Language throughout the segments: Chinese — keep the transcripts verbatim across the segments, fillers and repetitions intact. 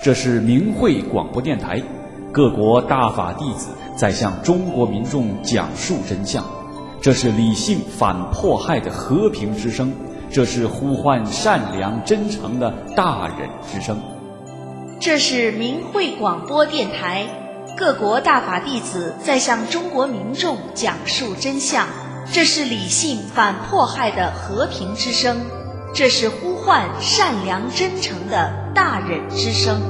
这是明慧广播电台，各国大法弟子在向中国民众讲述真相。这是理性反迫害的和平之声，这是呼唤善良真诚的大忍之声。 这是明慧广播电台，各国大法弟子在向中国民众讲述真相。这是理性反迫害的和平之声，这是呼唤善良真诚的大忍之声。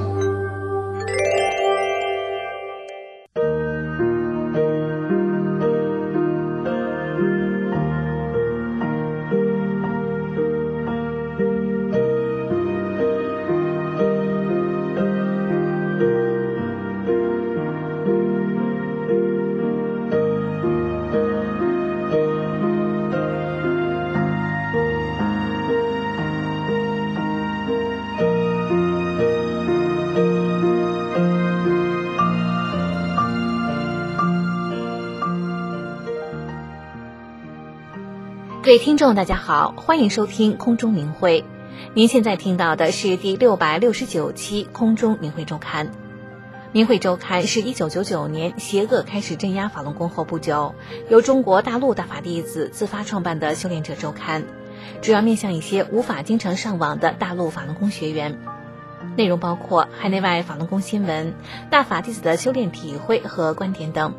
各位听众大家好，欢迎收听空中明慧。您现在听到的是第六百六十九期空中明慧周刊。明慧周刊是一九九九年邪恶开始镇压法轮功后不久，由中国大陆大法弟子自发创办的修炼者周刊，主要面向一些无法经常上网的大陆法轮功学员。内容包括海内外法轮功新闻、大法弟子的修炼体会和观点等。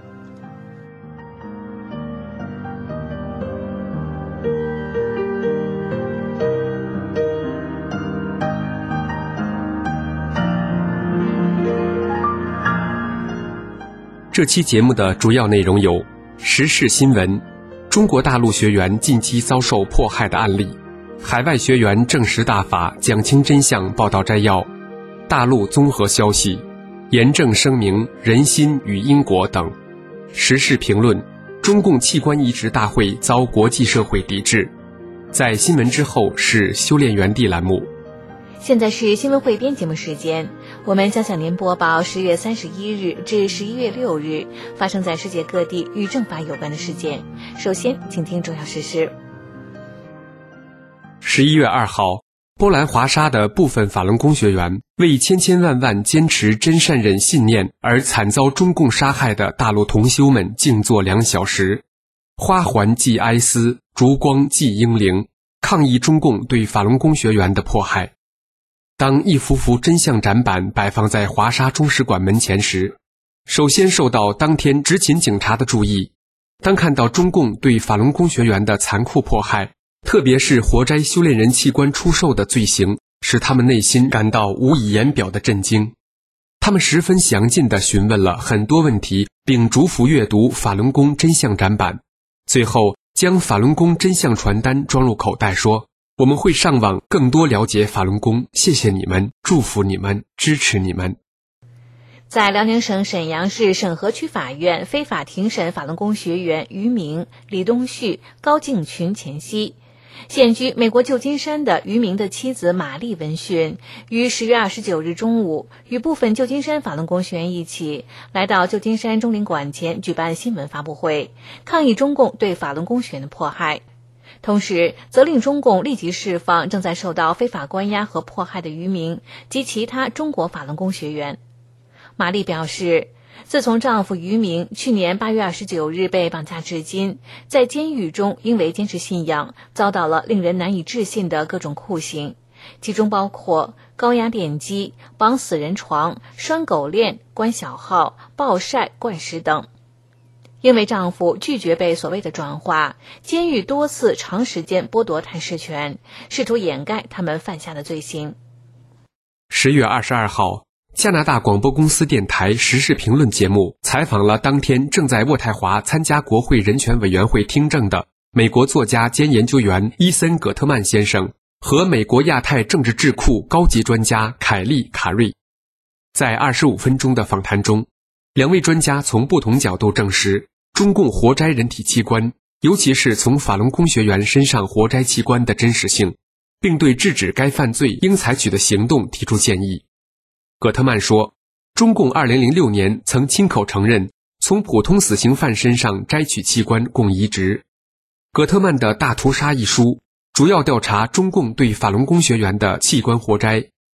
这期节目的主要内容有：时事新闻、中国大陆学员近期遭受迫害的案例、海外学员证实大法讲清真相报道摘要、大陆综合消息、严正声明人心与因果等。时事评论：中共器官移植大会遭国际社会抵制。在新闻之后是修炼园地栏目。 现在是新闻汇编节目时间，我们将向您播报十月三十一日至十一月六日发生在世界各地与正法有关的事件。首先，请听主要时事。 十一月二号，波兰华沙的部分法轮功学员为千千万万坚持真善忍信念而惨遭中共杀害的大陆同修们静坐两小时，花环祭哀思，烛光祭英灵，抗议中共对法轮功学员的迫害。当一幅幅真相展板摆放在华沙中使馆门前时，首先受到当天执勤警察的注意。当看到中共对法轮功学员的残酷迫害，特别是活摘修炼人器官出售的罪行，使他们内心感到无以言表的震惊。他们十分详尽地询问了很多问题，并逐幅阅读法轮功真相展板，最后将法轮功真相传单装入口袋说：我们会上网更多了解法轮功，谢谢你们，祝福你们，支持你们。 在辽宁省沈阳市沈河区法院非法庭审法轮功学员于明、李东旭、高敬群前夕，现居美国旧金山的于明的妻子玛丽闻讯，于十月二十九日中午与部分旧金山法轮功学员一起来到旧金山中领馆前举办新闻发布会，抗议中共对法轮功学员的迫害。同时责令中共立即释放正在受到非法关押和迫害的于明及其他中国法轮功学员。玛丽表示，自从丈夫于明去年八月二十九日被绑架至今，在监狱中因为坚持信仰遭到了令人难以置信的各种酷刑，其中包括高压电击、绑死人床、拴狗链、关小号、暴晒、灌食等。因为丈夫拒绝被所谓的转化，监狱多次长时间剥夺探视权，试图掩盖他们犯下的罪行。 十月二十二号，加拿大广播公司电台时事评论节目采访了当天正在渥太华参加国会人权委员会听证的美国作家兼研究员伊森·葛特曼先生和美国亚太政治智库高级专家凯利·卡瑞。在二十五分钟的访谈中，两位专家从不同角度证实中共活摘人体器官，尤其是从法轮功学员身上活摘器官的真实性，并对制止该犯罪应采取的行动提出建议。葛特曼说，中共二零零六年曾亲口承认从普通死刑犯身上摘取器官供移植。葛特曼的《大屠杀》一书主要调查中共对法轮功学员的器官活摘，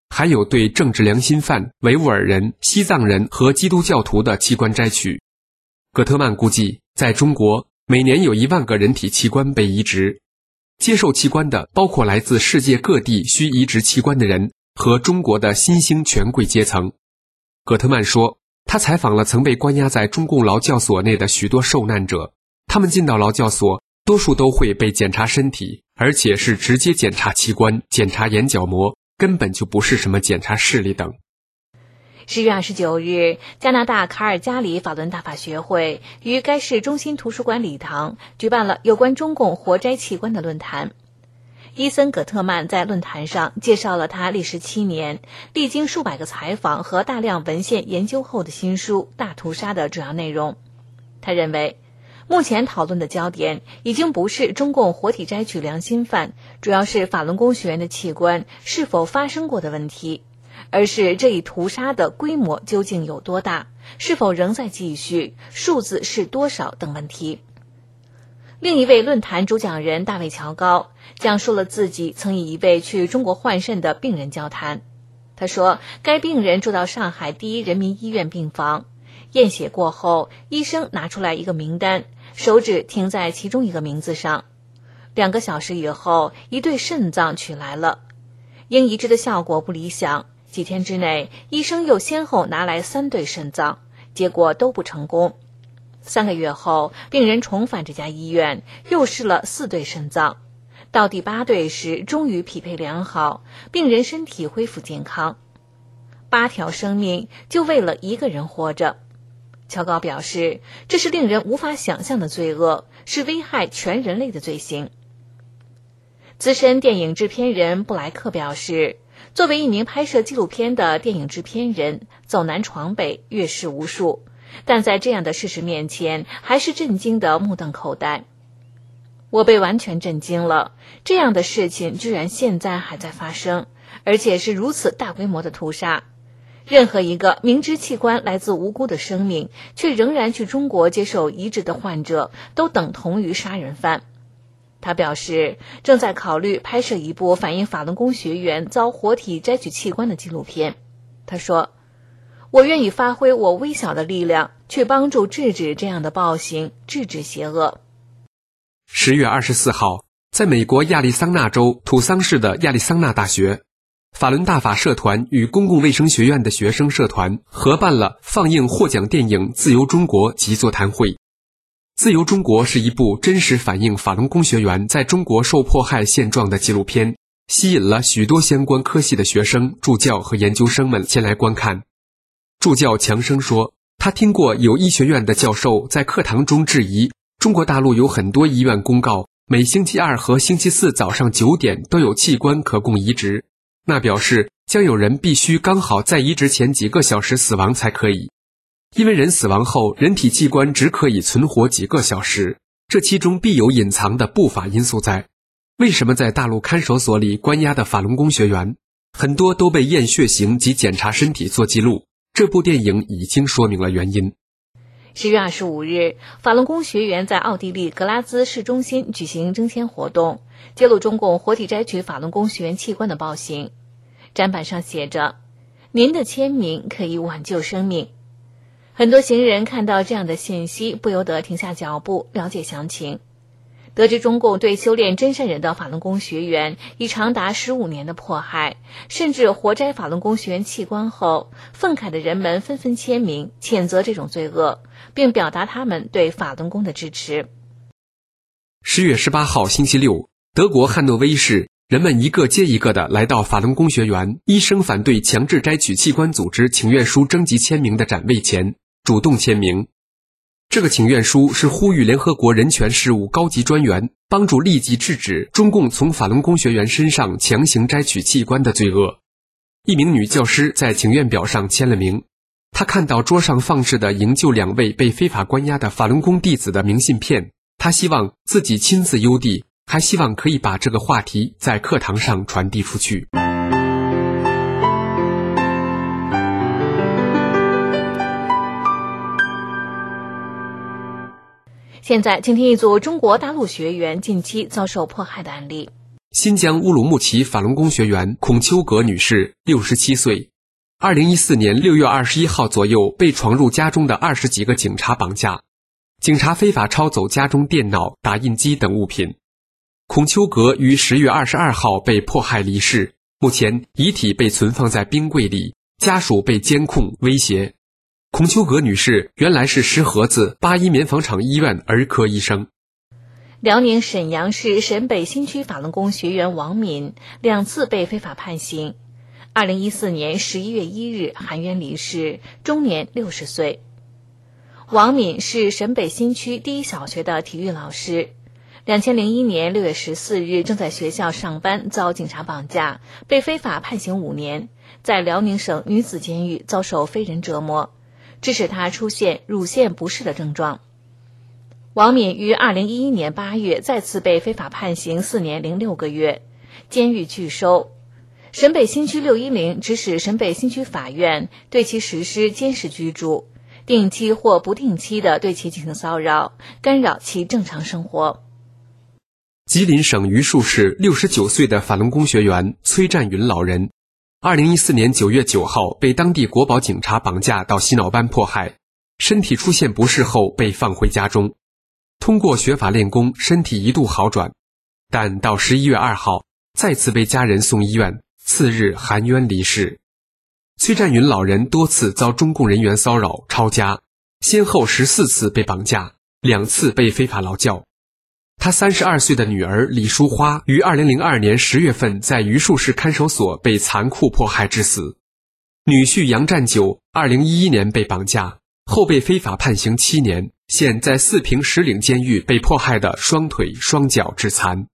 还有对政治良心犯、维吾尔人、西藏人和基督教徒的器官摘取。葛特曼估计，在中国每年有一万个人体器官被移植，接受器官的包括来自世界各地需移植器官的人和中国的新兴权贵阶层。葛特曼说，他采访了曾被关押在中共劳教所内的许多受难者，他们进到劳教所，多数都会被检查身体，而且是直接检查器官、检查眼角膜，根本就不是什么检查视力等。 十月二十九日，加拿大卡尔加里法轮大法学会于该市中心图书馆礼堂举办了有关中共活摘器官的论坛。伊森·葛特曼在论坛上介绍了他历时七年、历经数百个采访和大量文献研究后的新书《大屠杀》的主要内容。他认为，目前讨论的焦点已经不是中共活体摘取良心犯，主要是法轮功学员的器官是否发生过的问题，而是这一屠杀的规模究竟有多大，是否仍在继续，数字是多少等问题。另一位论坛主讲人大卫·乔高讲述了自己曾与一位去中国换肾的病人交谈。他说，该病人住到上海第一人民医院病房，验血过后，医生拿出来一个名单，手指停在其中一个名字上。两个小时以后，一对肾脏取来了，因移植的效果不理想，几天之内，医生又先后拿来三对肾脏，结果都不成功。三个月后，病人重返这家医院，又试了四对肾脏，到第八对时，终于匹配良好，病人身体恢复健康。八条生命就为了一个人活着。乔高表示，这是令人无法想象的罪恶，是危害全人类的罪行。资深电影制片人布莱克表示，作为一名拍摄纪录片的电影制片人，走南闯北，阅视无数，但在这样的事实面前，还是震惊得目瞪口呆。我被完全震惊了，这样的事情居然现在还在发生，而且是如此大规模的屠杀。任何一个明知器官来自无辜的生命，却仍然去中国接受移植的患者，都等同于杀人犯。他表示，正在考虑拍摄一部反映法轮功学员遭活体摘取器官的纪录片。他说，我愿意发挥我微小的力量，去帮助制止这样的暴行，制止邪恶。 十月二十四号，在美国亚利桑那州土桑市的亚利桑那大学，法轮大法社团与公共卫生学院的学生社团合办了放映获奖电影《自由中国》及座谈会。《自由中国》是一部真实反映法轮功学员在中国受迫害现状的纪录片，吸引了许多相关科系的学生、助教和研究生们前来观看。助教强生说，他听过有医学院的教授在课堂中质疑，中国大陆有很多医院公告，每星期二和星期四早上九点都有器官可供移植，那表示将有人必须刚好在移植前几个小时死亡才可以。因为人死亡后，人体器官只可以存活几个小时，这其中必有隐藏的不法因素在。为什么在大陆看守所里关押的法轮功学员，很多都被验血型及检查身体做记录？这部电影已经说明了原因。 十月二十五日，法轮功学员在奥地利格拉兹市中心举行征签活动，揭露中共活体摘取法轮功学员器官的暴行。展板上写着，您的签名可以挽救生命。很多行人看到这样的信息，不由得停下脚步，了解详情。得知中共对修炼真善忍的法轮功学员已长达十五年的迫害，甚至活摘法轮功学员器官后，愤慨的人们纷纷签名谴责这种罪恶，并表达他们对法轮功的支持。 十月十八号星期六，德国汉诺威市，人们一个接一个的来到法轮功学员医生反对强制摘取器官组织请愿书征集签名的展位前，主动签名。这个请愿书是呼吁联合国人权事务高级专员帮助立即制止中共从法轮功学员身上强行摘取器官的罪恶。一名女教师在请愿表上签了名，她看到桌上放置的营救两位被非法关押的法轮功弟子的明信片，她希望自己亲自邮递，还希望可以把这个话题在课堂上传递出去。 现在请听一组中国大陆学员近期遭受迫害的案例。 新疆乌鲁木齐法轮功学员孔秋格女士，六十七岁，二零一四年六月二十一号左右被闯入家中的二十几个警察绑架，警察非法抄走家中电脑、打印机等物品。孔秋格于十月二十二号被迫害离世，目前遗体被存放在冰柜里，家属被监控威胁。孔秋格女士原来是石河子八一棉纺厂医院儿科医生。 辽宁沈阳市沈北新区法轮功学员王敏两次被非法判刑。二零一四年十一月一日含冤离世，终年六十岁。王敏是沈北新区第一小学的体育老师。两千零一年六月十四日，正在学校上班，遭警察绑架，被非法判刑五年，在辽宁省女子监狱遭受非人折磨，致使她出现乳腺不适的症状。王敏于二零一一年八月再次被非法判刑四年零六个月，监狱拒收。沈北新区六一零指使沈北新区法院对其实施监视居住，定期或不定期地对其进行骚扰，干扰其正常生活。 吉林省榆树市六十九岁的法轮功学员崔占云老人，二零一四年九月九号被当地国保警察绑架到洗脑班迫害，身体出现不适后被放回家中。通过学法练功，身体一度好转，但到十一月二号再次被家人送医院，次日含冤离世。崔占云老人多次遭中共人员骚扰抄家，先后十四次被绑架，两次被非法劳教。他三十二岁的女儿李淑花于二零零二年十月份在榆树市看守所被残酷迫害致死。女婿杨占久二零一一年被绑架，后被非法判刑七年，现在四平石岭监狱被迫害的双腿双脚致残。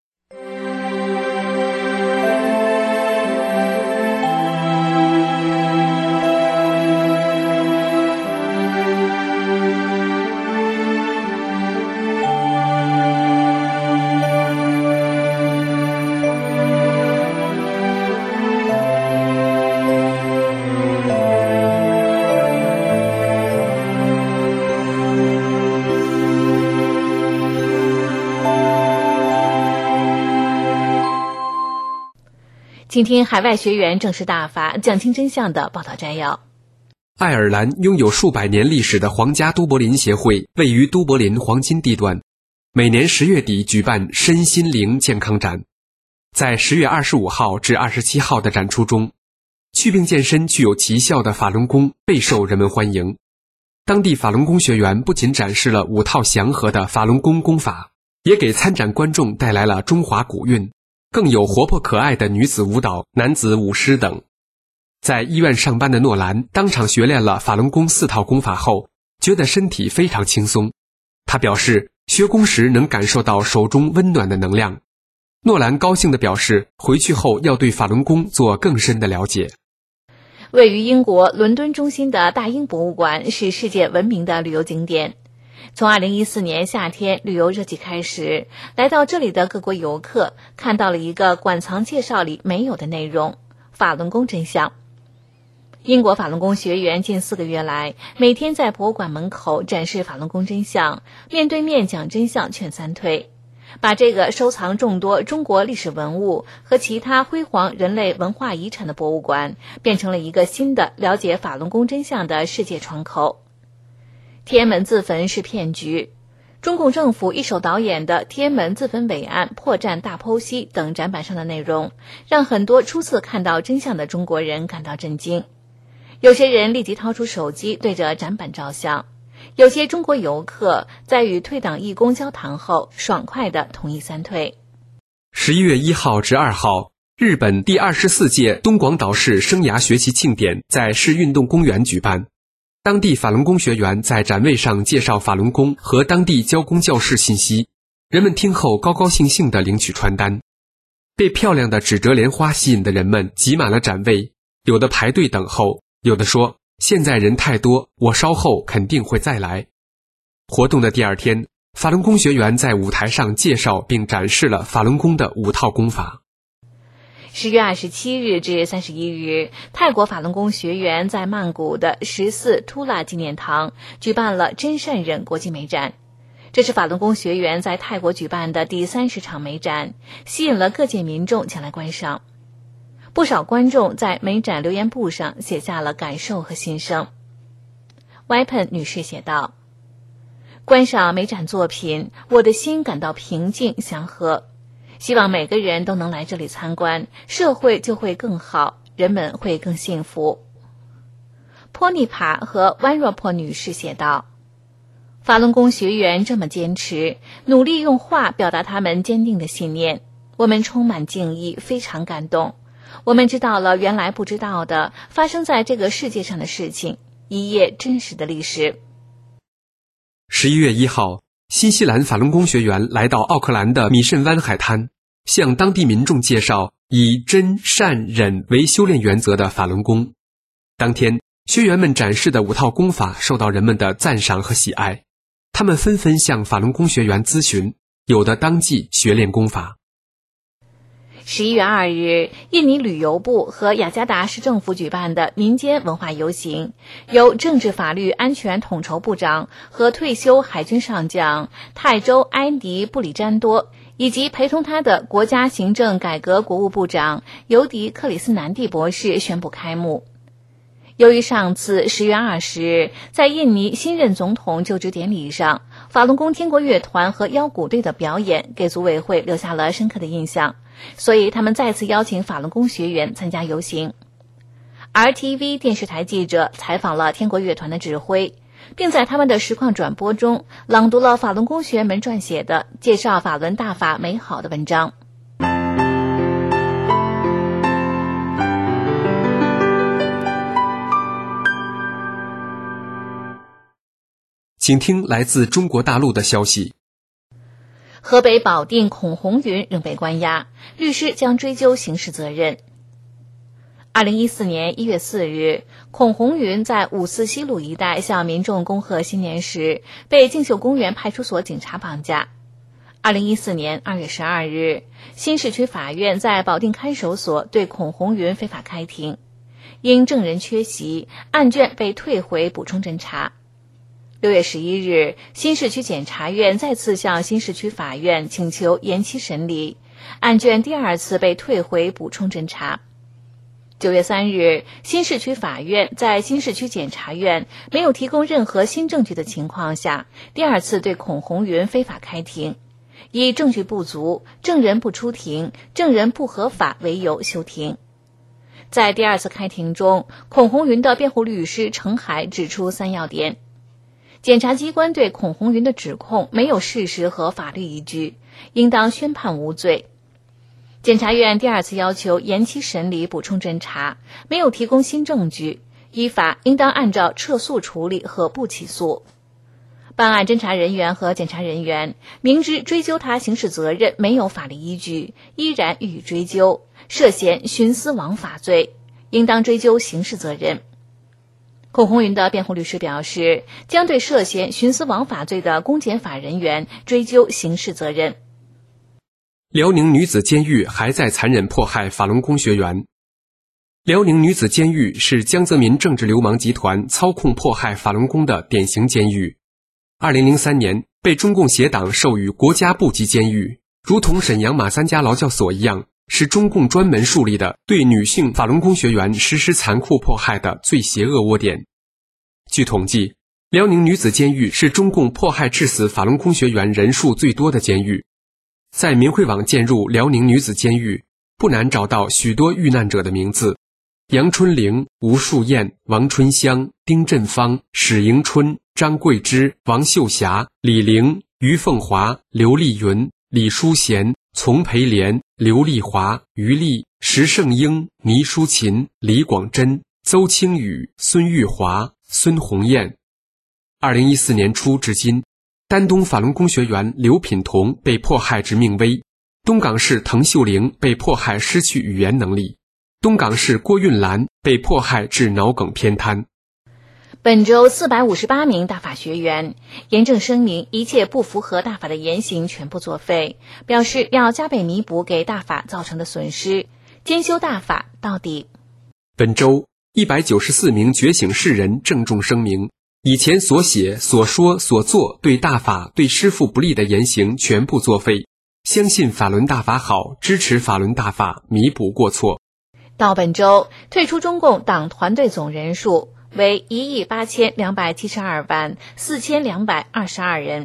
请听海外学员正式大法讲清真相的报道摘要。 爱尔兰拥有数百年历史的皇家都柏林协会位于都柏林黄金地段，每年十月底举办身心灵健康展。在十月二十五号至二十七号的展出中，祛病健身具有奇效的法轮功备受人们欢迎。当地法轮功学员不仅展示了五套祥和的法轮功功法，也给参展观众带来了中华古韵，更有活泼可爱的女子舞蹈、男子舞狮等。在医院上班的诺兰当场学练了法轮功四套功法后，觉得身体非常轻松。他表示，学功时能感受到手中温暖的能量。诺兰高兴地表示，回去后要对法轮功做更深的了解。 位于英国伦敦中心的大英博物馆是世界闻名的旅游景点。从二零一四年夏天旅游热季开始，来到这里的各国游客看到了一个馆藏介绍里没有的内容——法轮功真相。英国法轮功学员近四个月来，每天在博物馆门口展示法轮功真相，面对面讲真相劝三退，把这个收藏众多中国历史文物和其他辉煌人类文化遗产的博物馆，变成了一个新的了解法轮功真相的世界窗口。天安门自焚是骗局，中共政府一手导演的天安门自焚伟案、破绽大剖析等展板上的内容，让很多初次看到真相的中国人感到震惊。有些人立即掏出手机对着展板照相，有些中国游客在与退党义工交谈后，爽快地同意三退。 十一月一号至二号，日本第二十四届东广岛市生涯学习庆典在市运动公园举办。当地法轮功学员在展位上介绍法轮功和当地教功教室信息，人们听后高高兴兴地领取传单。被漂亮的纸折莲花吸引的人们挤满了展位，有的排队等候，有的说现在人太多，我稍后肯定会再来。活动的第二天，法轮功学员在舞台上介绍并展示了法轮功的五套功法。 十月二十七日至三十一日，泰国法轮功学员在曼谷的十四图拉纪念堂举办了真善忍国际美展。 这是法轮功学员在泰国举办的第三十场美展，吸引了各界民众前来观赏。不少观众在美展留言簿上写下了感受和心声。Weapon 女士写道：观赏美展作品，我的心感到平静祥和，希望每个人都能来这里参观，社会就会更好，人们会更幸福。坡尼帕和湾若坡女士写道：法轮功学员这么坚持，努力用画表达他们坚定的信念，我们充满敬意，非常感动。我们知道了原来不知道的发生在这个世界上的事情，一页真实的历史。 十一月一号，新西兰法轮功学员来到奥克兰的米慎湾海滩，向当地民众介绍以真善忍为修炼原则的法轮功。当天，学员们展示的五套功法受到人们的赞赏和喜爱，他们纷纷向法轮功学员咨询，有的当即学练功法。 十一月二日，印尼旅游部和雅加达市政府举办的民间文化游行，由政治法律安全统筹部长和退休海军上将泰州埃迪布里詹多以及陪同他的国家行政改革国务部长尤迪克里斯南蒂博士宣布开幕。由于上次十月二十日在印尼新任总统就职典礼上，法轮功天国乐团和腰鼓队的表演给组委会留下了深刻的印象，所以他们再次邀请法轮功学员参加游行。R T V 电视台记者采访了天国乐团的指挥，并在他们的实况转播中朗读了法轮功学员们撰写的介绍法轮大法美好的文章。 请听来自中国大陆的消息。 河北保定孔红云仍被关押，律师将追究刑事责任。二零一四年一月四日，孔红云在五四西路一带向民众恭贺新年时，被敬秀公园派出所警察绑架。二零一四年二月十二日，新市区法院在保定看守所对孔红云非法开庭，因证人缺席，案卷被退回补充侦查。六月十一日，新市区检察院再次向新市区法院请求延期审理，案卷第二次被退回补充侦查。九月三日，新市区法院在新市区检察院没有提供任何新证据的情况下，第二次对孔红云非法开庭，以证据不足、证人不出庭、证人不合法为由休庭。在第二次开庭中，孔红云的辩护律师程海指出三要点。检察机关对孔红云的指控没有事实和法律依据，应当宣判无罪。检察院第二次要求延期审理补充侦查，没有提供新证据，依法应当按照撤诉处理和不起诉。办案侦查人员和检察人员明知追究他刑事责任没有法律依据，依然予以追究，涉嫌徇私枉法罪，应当追究刑事责任。孔红云的辩护律师表示，将对涉嫌徇私枉法罪的公检法人员追究刑事责任。 辽宁女子监狱还在残忍迫害法轮功学员。辽宁女子监狱是江泽民政治流氓集团操控迫害法轮功的典型监狱。二零零三年被中共协党授予国家部级监狱，如同沈阳马三家劳教所一样，是中共专门树立的对女性法轮功学员实施残酷迫害的最邪恶窝点。据统计，辽宁女子监狱是中共迫害致死法轮功学员人数最多的监狱。在民慧网进入辽宁女子监狱，不难找到许多遇难者的名字：杨春玲、吴树燕、王春香、丁振芳、史迎春、张桂芝、王秀霞、李玲、于凤华、刘丽云、李淑贤、丛培莲、刘丽华、于丽、石胜英、倪淑琴、李广珍、邹清宇、孙玉华、孙红艳。二零一四年初至今，丹东法轮功学员刘品彤被迫害致命危，东港市滕秀玲被迫害失去语言能力，东港市郭韵兰被迫害致脑梗偏瘫。 本周四百五十八名大法学员严正声明一切不符合大法的言行全部作废，表示要加倍弥补给大法造成的损失，坚修大法到底。 本周一百九十四名觉醒世人郑重声明， 以前所写、所说、所做对大法、对师父不利的言行全部作废，相信法轮大法好，支持法轮大法，弥补过错。 到本周，退出中共党团队总人数为一亿八千两百七十二万四千两百二十二人。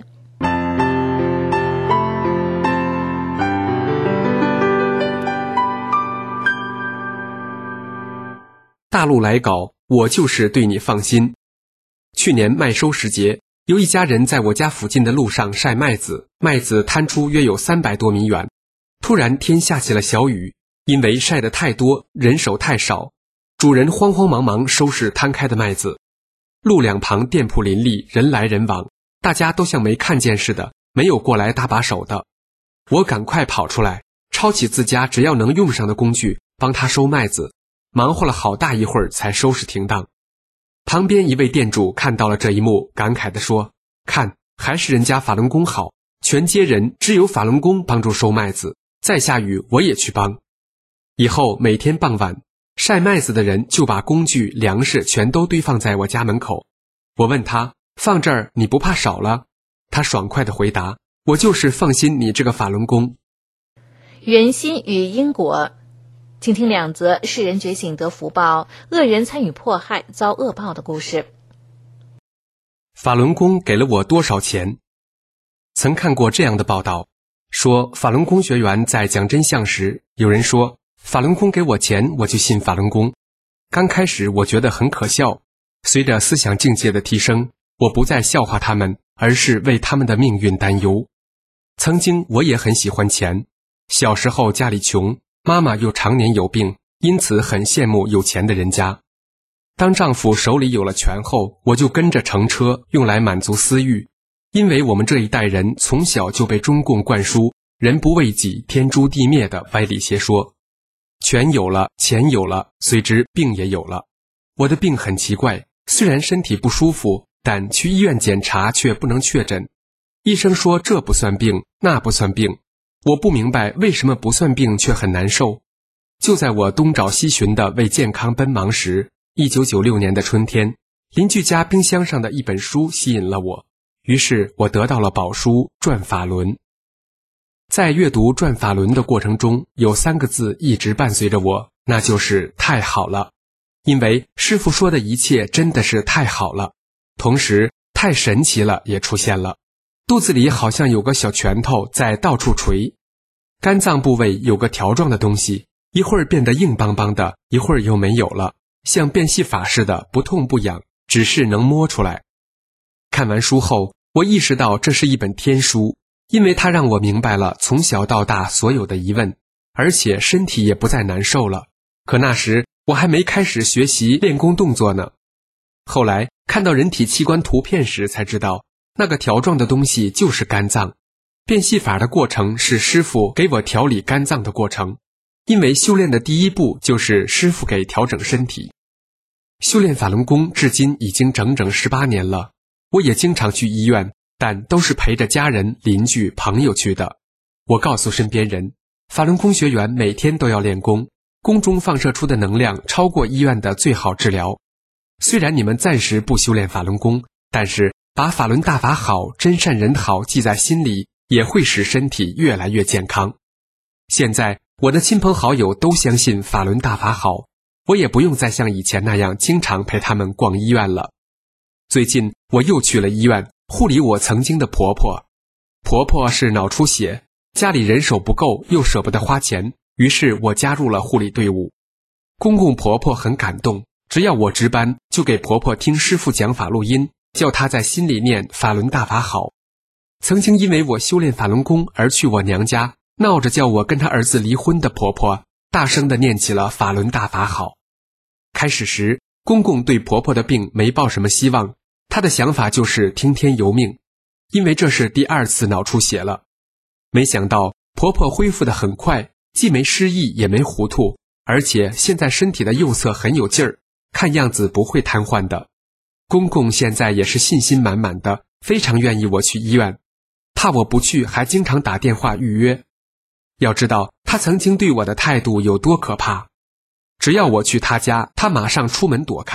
大陆来搞，我就是对你放心。去年麦收时节，有一家人在我家附近的路上晒麦子，麦子摊出约有三百多米远。突然天下起了小雨，因为晒得太多，人手太少，主人慌慌忙忙收拾摊开的麦子。路两旁店铺林立，人来人往，大家都像没看见似的，没有过来搭把手的。我赶快跑出来，抄起自家只要能用上的工具，帮他收麦子，忙活了好大一会儿才收拾停当。旁边一位店主看到了这一幕，感慨地说：看，还是人家法轮功好，全街人只有法轮功帮助收麦子，再下雨我也去帮。以后每天傍晚，晒麦子的人就把工具、粮食全都堆放在我家门口。我问他，放这儿你不怕少了？他爽快地回答，我就是放心你这个法轮功。 人心与因果，请听两则世人觉醒得福报，恶人参与迫害遭恶报的故事。 法轮功给了我多少钱？曾看过这样的报道，说法轮功学员在讲真相时，有人说法轮功给我钱，我就信法轮功。刚开始我觉得很可笑，随着思想境界的提升，我不再笑话他们，而是为他们的命运担忧。曾经我也很喜欢钱，小时候家里穷，妈妈又常年有病，因此很羡慕有钱的人家。当丈夫手里有了权后，我就跟着乘车，用来满足私欲。因为我们这一代人从小就被中共灌输人不为己，天诛地灭的歪理邪说。权有了，钱有了，随之病也有了。我的病很奇怪，虽然身体不舒服，但去医院检查却不能确诊。医生说这不算病，那不算病。我不明白为什么不算病却很难受。就在我东找西寻的为健康奔忙时，一九九六年的春天，邻居家冰箱上的一本书吸引了我，于是我得到了宝书《转法轮》。在阅读《转法轮》的过程中，有三个字一直伴随着我，那就是太好了。因为师父说的一切真的是太好了，同时太神奇了也出现了。肚子里好像有个小拳头在到处捶，肝脏部位有个条状的东西，一会儿变得硬邦邦的，一会儿又没有了，像变戏法似的，不痛不痒，只是能摸出来。看完书后，我意识到这是一本天书，因为它让我明白了从小到大所有的疑问，而且身体也不再难受了。可那时我还没开始学习练功动作呢。后来看到人体器官图片时才知道，那个条状的东西就是肝脏。变戏法的过程是师父给我调理肝脏的过程，因为修炼的第一步就是师父给调整身体。修炼法轮功至今已经整整十八年了，我也经常去医院，但都是陪着家人、邻居、朋友去的。我告诉身边人，法轮功学员每天都要练功，功中放射出的能量超过医院的最好治疗。虽然你们暂时不修炼法轮功，但是把法轮大法好、真善人好记在心里，也会使身体越来越健康。现在我的亲朋好友都相信法轮大法好，我也不用再像以前那样经常陪他们逛医院了。最近我又去了医院，护理我曾经的婆婆。婆婆是脑出血，家里人手不够，又舍不得花钱，于是我加入了护理队伍。公公婆婆很感动，只要我值班，就给婆婆听师父讲法录音，叫她在心里念法轮大法好。曾经因为我修炼法轮功而去我娘家，闹着叫我跟她儿子离婚的婆婆，大声地念起了法轮大法好。开始时，公公对婆婆的病没抱什么希望，他的想法就是听天由命，因为这是第二次脑出血了。没想到婆婆恢复得很快，既没失忆也没糊涂，而且现在身体的右侧很有劲儿，看样子不会瘫痪的。公公现在也是信心满满的，非常愿意我去医院，怕我不去还经常打电话预约。要知道他曾经对我的态度有多可怕，只要我去他家，他马上出门躲开，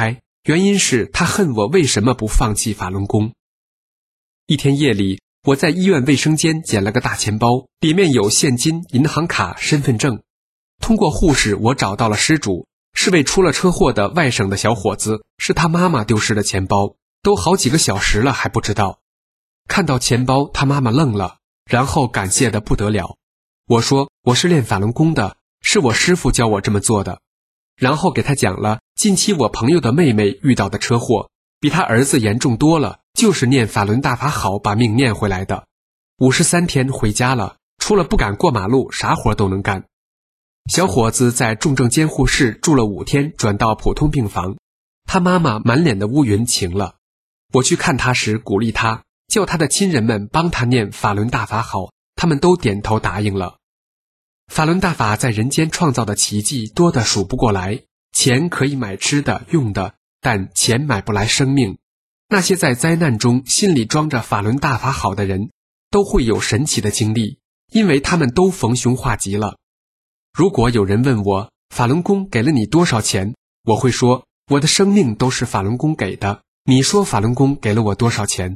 原因是他恨我为什么不放弃法轮功。一天夜里，我在医院卫生间捡了个大钱包，里面有现金、银行卡、身份证。通过护士，我找到了失主，是位出了车祸的外省的小伙子，是他妈妈丢失的钱包，都好几个小时了还不知道。看到钱包，他妈妈愣了，然后感谢得不得了。我说我是练法轮功的，是我师父教我这么做的。然后给他讲了近期我朋友的妹妹遇到的车祸，比他儿子严重多了，就是念法轮大法好把命念回来的。五十三天回家了，除了不敢过马路，啥活都能干。小伙子在重症监护室住了五天，转到普通病房。他妈妈满脸的乌云晴了。我去看他时鼓励他，叫他的亲人们帮他念法轮大法好，他们都点头答应了。法轮大法在人间创造的奇迹多得数不过来，钱可以买吃的用的，但钱买不来生命。那些在灾难中心里装着法轮大法好的人，都会有神奇的经历，因为他们都逢凶化吉了。如果有人问我法轮功给了你多少钱，我会说我的生命都是法轮功给的，你说法轮功给了我多少钱？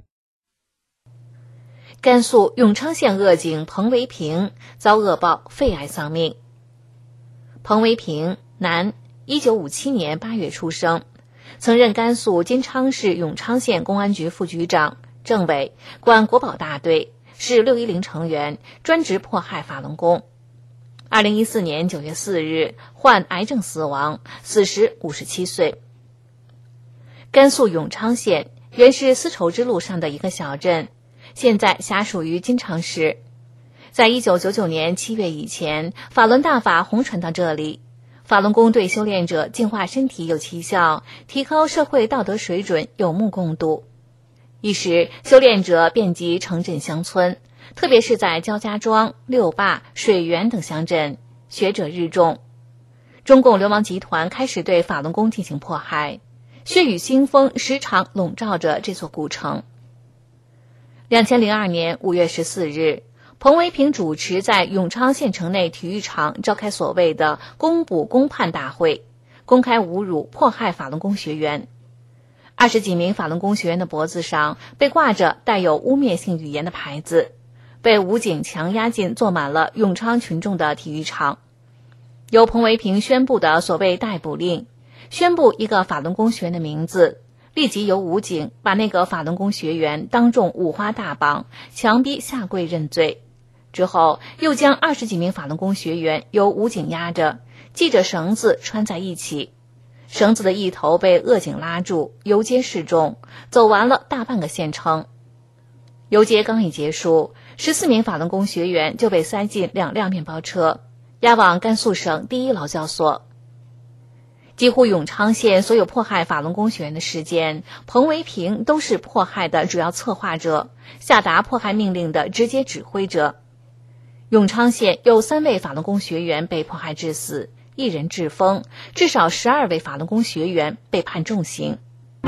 甘肃永昌县鄂警彭维平遭恶报肺癌丧命。彭维平，男，一九五七年八月出生，曾任甘肃金昌市永昌县公安局副局长、政委，管国保大队，是六一零成员，专职迫害法轮功。二零一四年九月四日患癌症死亡，死时五十七岁。甘肃永昌县原是丝绸之路上的一个小镇，现在辖属于金昌市。在一九九九年七月以前，法轮大法红传到这里，法轮功对修炼者净化身体有奇效，提高社会道德水准有目共睹。一时修炼者遍及城镇乡村，特别是在焦家庄、六坝、水源等乡镇，学者日众。中共流氓集团开始对法轮功进行迫害，血雨腥风时常笼罩着这座古城。两千零二年五月十四日，彭维平主持在永昌县城内体育场召开所谓的公补公判大会，公开侮辱迫害法轮功学员。二十几名法轮功学员的脖子上被挂着带有污蔑性语言的牌子，被武警强压进坐满了永昌群众的体育场。由彭维平宣布的所谓逮捕令，宣布一个法轮功学员的名字，立即由武警把那个法轮功学员当众五花大绑，强逼下跪认罪。之后又将二十几名法轮功学员由武警压着，系着绳子穿在一起，绳子的一头被恶警拉住，游街示众，走完了大半个县城。游街刚一结束，十四名法轮功学员就被塞进两辆面包车，押往甘肃省第一劳教所。几乎永昌县所有迫害法轮功学员的事件，彭维平都是迫害的主要策划者，下达迫害命令的直接指挥者。永昌县有三位法轮功学员被迫害致死，一人致疯，至少十二位法轮功学员被判重刑。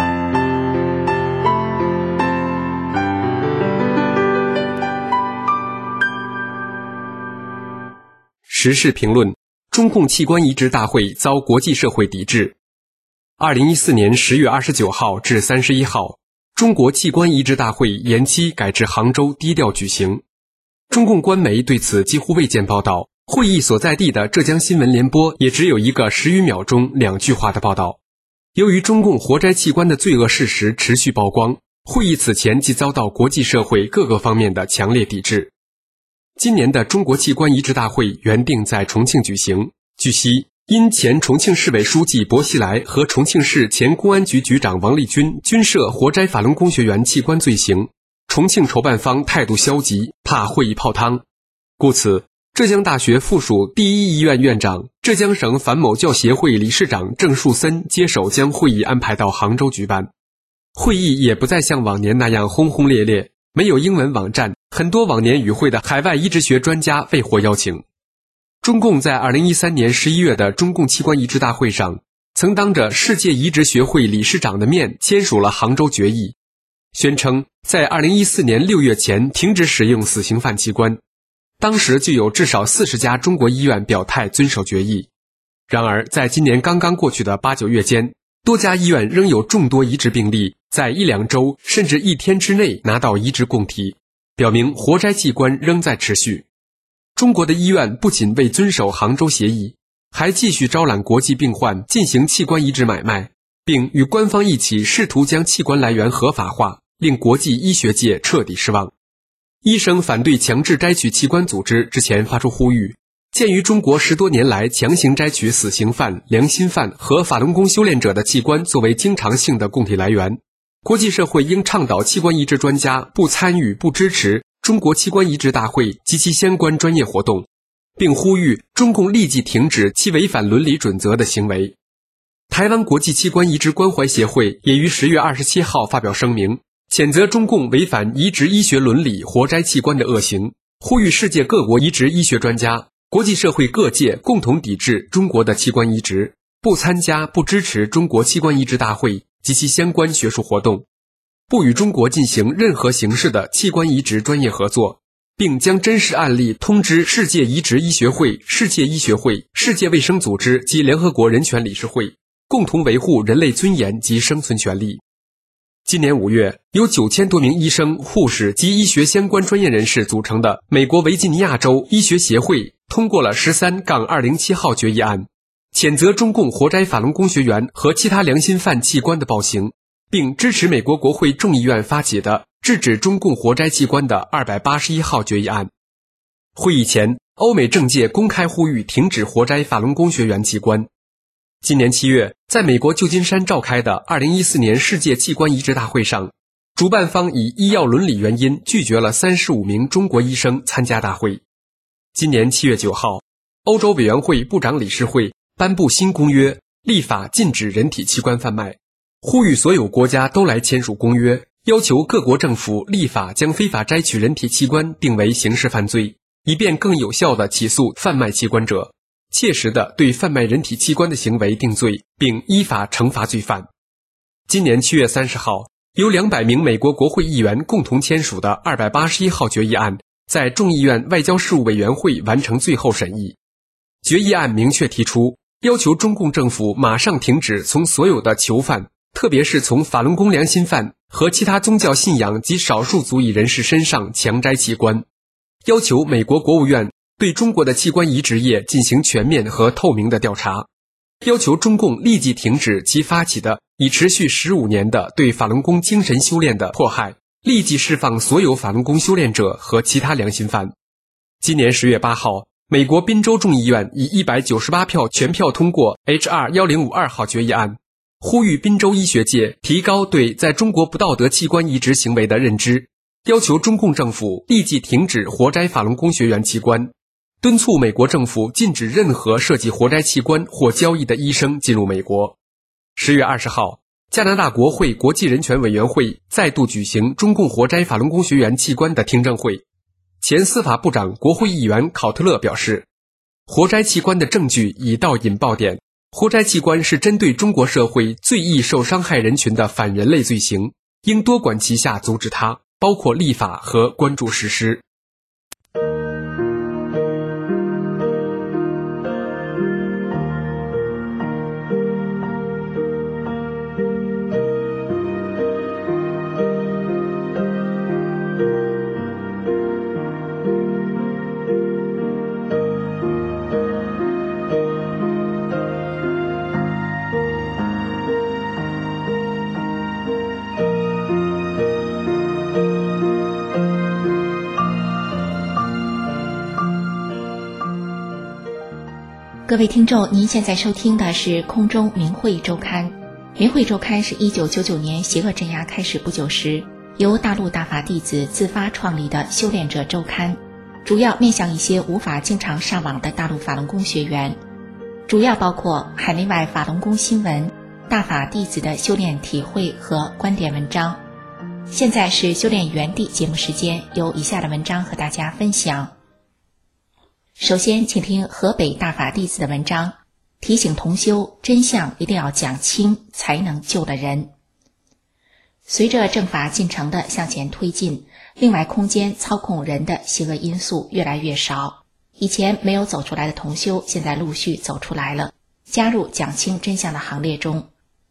时事评论：中共器官移植大会遭国际社会抵制。二零一四年十月二十九号至三十一号，中国器官移植大会延期改至杭州低调举行。中共官媒对此几乎未见报道，会议所在地的浙江新闻联播也只有一个十余秒钟两句话的报道。由于中共活摘器官的罪恶事实持续曝光，会议此前即遭到国际社会各个方面的强烈抵制。今年的中国器官移植大会原定在重庆举行，据悉，因前重庆市委书记薄熙来和重庆市前公安局局长王立军均涉活摘法轮功学员器官罪行，重庆筹办方态度消极，怕会议泡汤。故此，浙江大学附属第一医院院长、浙江省反某教协会理事长郑树森接手将会议安排到杭州举办。会议也不再像往年那样轰轰烈烈，没有英文网站，很多往年与会的海外移植学专家未获邀请。中共在二零一三年十一月的中共器官移植大会上，曾当着世界移植学会理事长的面签署了杭州决议，宣称在二零一四年六月前停止使用死刑犯器官。当时就有至少四十家中国医院表态遵守决议。然而在今年刚刚过去的八九月间， 多家医院仍有众多移植病例在一两周甚至一天之内拿到移植供体，表明活摘器官仍在持续。中国的医院不仅未遵守杭州协议，还继续招揽国际病患进行器官移植买卖，并与官方一起试图将器官来源合法化，令国际医学界彻底失望。医生反对强制摘取器官组织之前发出呼吁，鉴于中国十多年来强行摘取死刑犯、良心犯和法轮功修炼者的器官作为经常性的供体来源，国际社会应倡导器官移植专家不参与、不支持中国器官移植大会及其相关专业活动，并呼吁中共立即停止其违反伦理准则的行为。台湾国际器官移植关怀协会也于十月二十七号发表声明，谴责中共违反移植医学伦理活摘器官的恶行，呼吁世界各国移植医学专家、国际社会各界共同抵制中国的器官移植，不参加、不支持中国器官移植大会及其相关学术活动，不与中国进行任何形式的器官移植专业合作，并将真实案例通知世界移植医学会、世界医学会、世界卫生组织及联合国人权理事会，共同维护人类尊严及生存权利。今年五月，由九千多名医生、护士及医学相关专业人士组成的美国维吉尼亚州医学协会通过了 十三二零七 号决议案，谴责中共活摘法轮功学员和其他良心犯器官的暴行，并支持美国国会众议院发起的制止中共活摘器官的二百八十一号决议案。会议前，欧美政界公开呼吁停止活摘法轮功学员器官。今年七月，在美国旧金山召开的二零一四年世界器官移植大会上，主办方以医药伦理原因拒绝了三十五名中国医生参加大会。今年七月九号，欧洲委员会部长理事会颁布新公约，立法禁止人体器官贩卖，呼吁所有国家都来签署公约，要求各国政府立法将非法摘取人体器官定为刑事犯罪，以便更有效地起诉贩卖器官者，切实地对贩卖人体器官的行为定罪，并依法惩罚罪犯。今年七月三十号，由两百名美国国会议员共同签署的二百八十一号决议案在众议院外交事务委员会完成最后审议。决议案明确提出，要求中共政府马上停止从所有的囚犯，特别是从法轮功良心犯和其他宗教信仰及少数族裔人士身上强摘器官，要求美国国务院对中国的器官移植业进行全面和透明的调查，要求中共立即停止其发起的已持续十五年的对法轮功精神修炼的迫害，立即释放所有法轮功修炼者和其他良心犯。今年十月八号，美国宾州众议院以一百九十八票全票通过 H R 一零五二 号决议案，呼吁宾州医学界提高对在中国不道德器官移植行为的认知，要求中共政府立即停止活摘法轮功学员器官，敦促美国政府禁止任何涉及活摘器官或交易的医生进入美国。十月二十号，加拿大国会国际人权委员会再度举行中共活摘法轮功学员器官的听证会。前司法部长国会议员考特勒表示，活摘器官的证据已到引爆点，活摘器官是针对中国社会最易受伤害人群的反人类罪行，应多管齐下阻止它，包括立法和关注实施。 各位听众，您现在收听的是空中明慧周刊。明慧周刊是一九九九年邪恶镇压开始不久时，由大陆大法弟子自发创立的修炼者周刊，主要面向一些无法经常上网的大陆法轮功学员，主要包括海内外法轮功新闻、大法弟子的修炼体会和观点文章。现在是修炼原地节目时间，由以下的文章和大家分享。首先，请听河北大法弟子的文章，提醒同修真相一定要讲清，才能救了人。随着正法进程的向前推进，另外空间操控人的邪恶因素越来越少，以前没有走出来的同修现在陆续走出来了，加入讲清真相的行列中。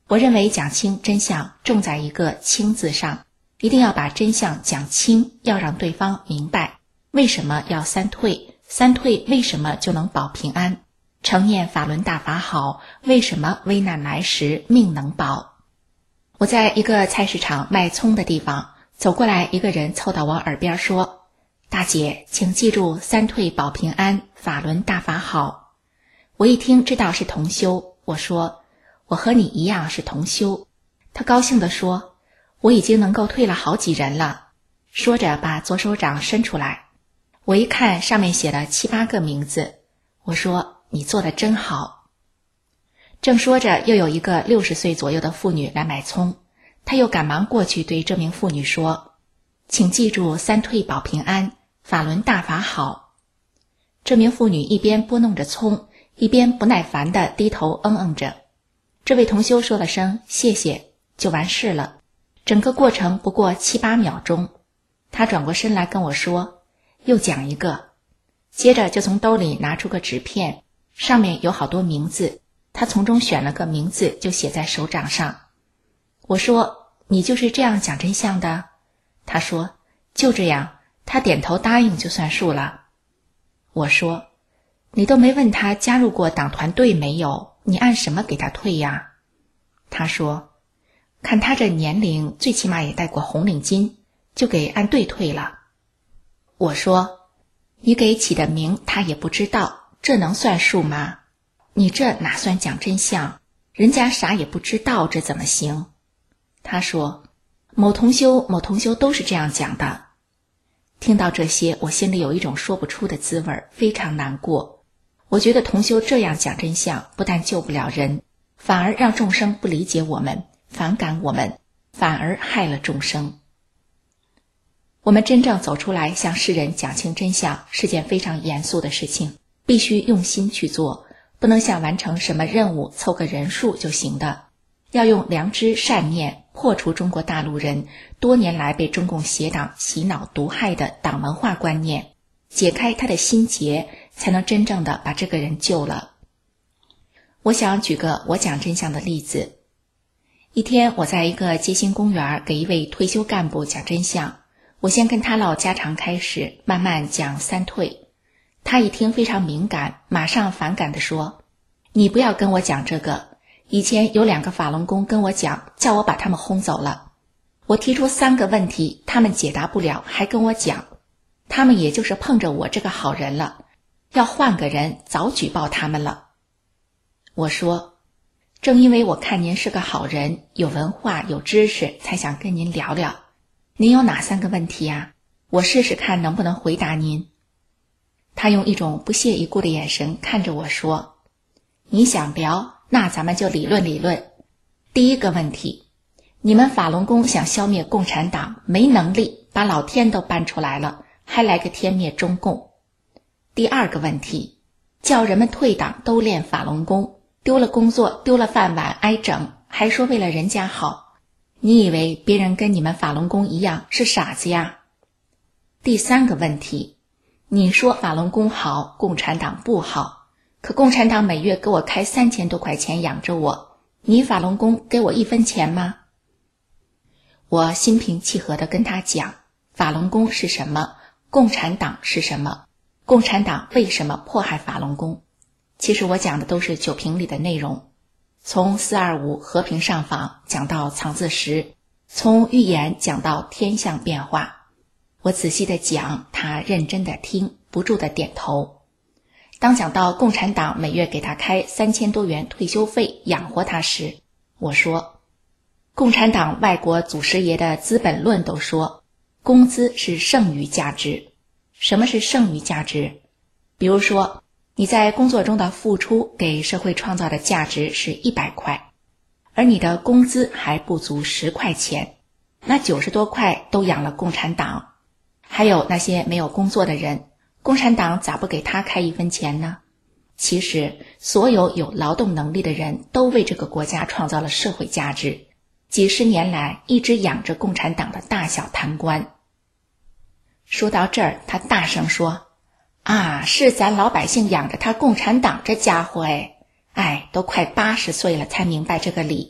我认为讲清真相重在一个清字上，一定要把真相讲清，要让对方明白为什么要三退，三退为什么就能保平安，常念法轮大法好，为什么危难来时命能保。我在一个菜市场卖葱的地方，走过来一个人凑到我耳边说，大姐，请记住三退保平安，法轮大法好。我一听知道是同修，我说我和你一样是同修。他高兴地说，我已经能够退了好几人了。说着把左手掌伸出来，我一看上面写了七八个名字，我说你做得真好。正说着，又有一个六十岁左右的妇女来买葱，他又赶忙过去对这名妇女说，请记住三退保平安，法轮大法好。这名妇女一边拨弄着葱，一边不耐烦地低头嗯嗯着。这位同修说了声谢谢就完事了，整个过程不过七八秒钟。他转过身来跟我说，又讲一个。接着就从兜里拿出个纸片，上面有好多名字，他从中选了个名字就写在手掌上。我说，你就是这样讲真相的？他说，就这样。他点头答应就算数了。我说，你都没问他加入过党团队没有，你按什么给他退呀？他说，看他这年龄，最起码也戴过红领巾，就给按队退了。我说，你给起的名他也不知道，这能算数吗？你这哪算讲真相？人家啥也不知道，这怎么行？他说，某同修某同修都是这样讲的。听到这些，我心里有一种说不出的滋味，非常难过。我觉得同修这样讲真相，不但救不了人，反而让众生不理解我们，反感我们，反而害了众生。我们真正走出来向世人讲清真相，是件非常严肃的事情，必须用心去做，不能像完成什么任务凑个人数就行的，要用良知善念破除中国大陆人多年来被中共邪党洗脑毒害的党文化观念，解开他的心结，才能真正的把这个人救了。我想举个我讲真相的例子。一天我在一个街心公园给一位退休干部讲真相，我先跟他唠家常开始，慢慢讲三退。他一听非常敏感，马上反感地说，你不要跟我讲这个，以前有两个法轮功跟我讲，叫我把他们轰走了。我提出三个问题，他们解答不了，还跟我讲，他们也就是碰着我这个好人了，要换个人早举报他们了。我说，正因为我看您是个好人，有文化有知识，才想跟您聊聊。您有哪三个问题啊？我试试看能不能回答您。他用一种不屑一顾的眼神看着我说，你想聊，那咱们就理论理论。第一个问题，你们法轮功想消灭共产党，没能力，把老天都搬出来了，还来个天灭中共。第二个问题，叫人们退党都练法轮功，丢了工作丢了饭碗挨整，还说为了人家好，你以为别人跟你们法轮功一样是傻子呀？第三个问题，你说法轮功好，共产党不好，可共产党每月给我开三千多块钱养着我，你法轮功给我一分钱吗？我心平气和地跟他讲，法轮功是什么，共产党是什么，共产党为什么迫害法轮功。其实我讲的都是酒瓶里的内容，从四二五和平上访讲到藏字石，从预言讲到天象变化。我仔细地讲，他认真地听，不住地点头。当讲到共产党每月给他开三千多元退休费养活他时，我说，共产党外国祖师爷的《资本论》都说，工资是剩余价值。什么是剩余价值？比如说，你在工作中的付出给社会创造的价值是一百块，而你的工资还不足十块钱，那九十多块都养了共产党。还有那些没有工作的人，共产党咋不给他开一分钱呢？其实所有有劳动能力的人都为这个国家创造了社会价值，几十年来一直养着共产党的大小贪官。说到这儿，他大声说，啊，是咱老百姓养着他共产党这家伙哎，哎，都快八十岁了才明白这个理，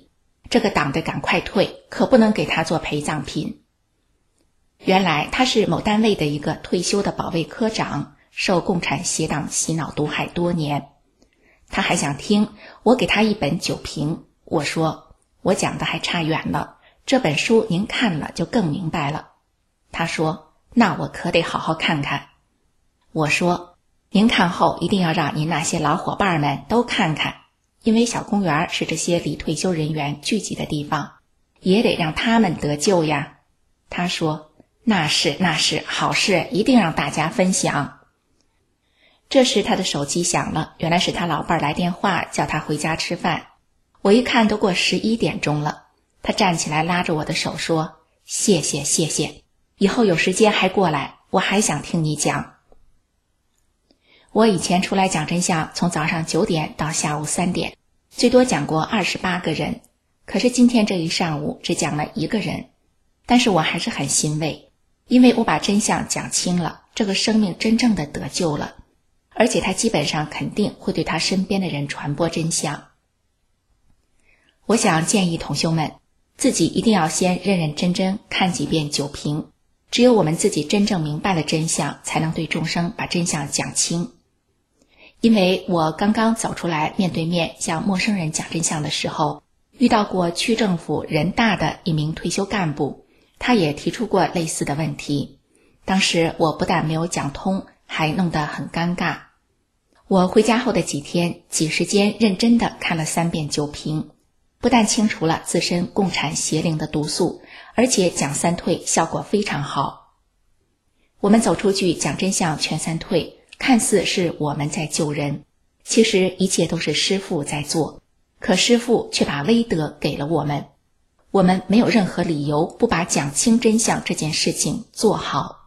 这个党的赶快退，可不能给他做陪葬品。原来他是某单位的一个退休的保卫科长，受共产协党洗脑毒害多年。他还想听，我给他一本酒评，我说我讲的还差远了，这本书您看了就更明白了。他说那我可得好好看看。我说您看后一定要让您那些老伙伴们都看看，因为小公园是这些离退休人员聚集的地方，也得让他们得救呀。他说那是那是好事，一定让大家分享。这时他的手机响了，原来是他老伴来电话叫他回家吃饭。我一看都过十一点钟了，他站起来拉着我的手说谢谢谢谢，以后有时间还过来，我还想听你讲。我以前出来讲真相，从早上九点到下午三点，最多讲过二十八个人，可是今天这一上午只讲了一个人。但是我还是很欣慰，因为我把真相讲清了，这个生命真正的得救了，而且他基本上肯定会对他身边的人传播真相。我想建议同修们，自己一定要先认认真真看几遍酒评，只有我们自己真正明白了真相，才能对众生把真相讲清。因为我刚刚走出来面对面向陌生人讲真相的时候，遇到过区政府人大的一名退休干部，他也提出过类似的问题。当时我不但没有讲通，还弄得很尴尬。我回家后的几天，几时间认真地看了三遍酒评，不但清除了自身共产邪灵的毒素，而且讲三退效果非常好。我们走出去讲真相劝三退，看似是我们在救人，其实一切都是师父在做，可师父却把威德给了我们，我们没有任何理由不把讲清真相这件事情做好。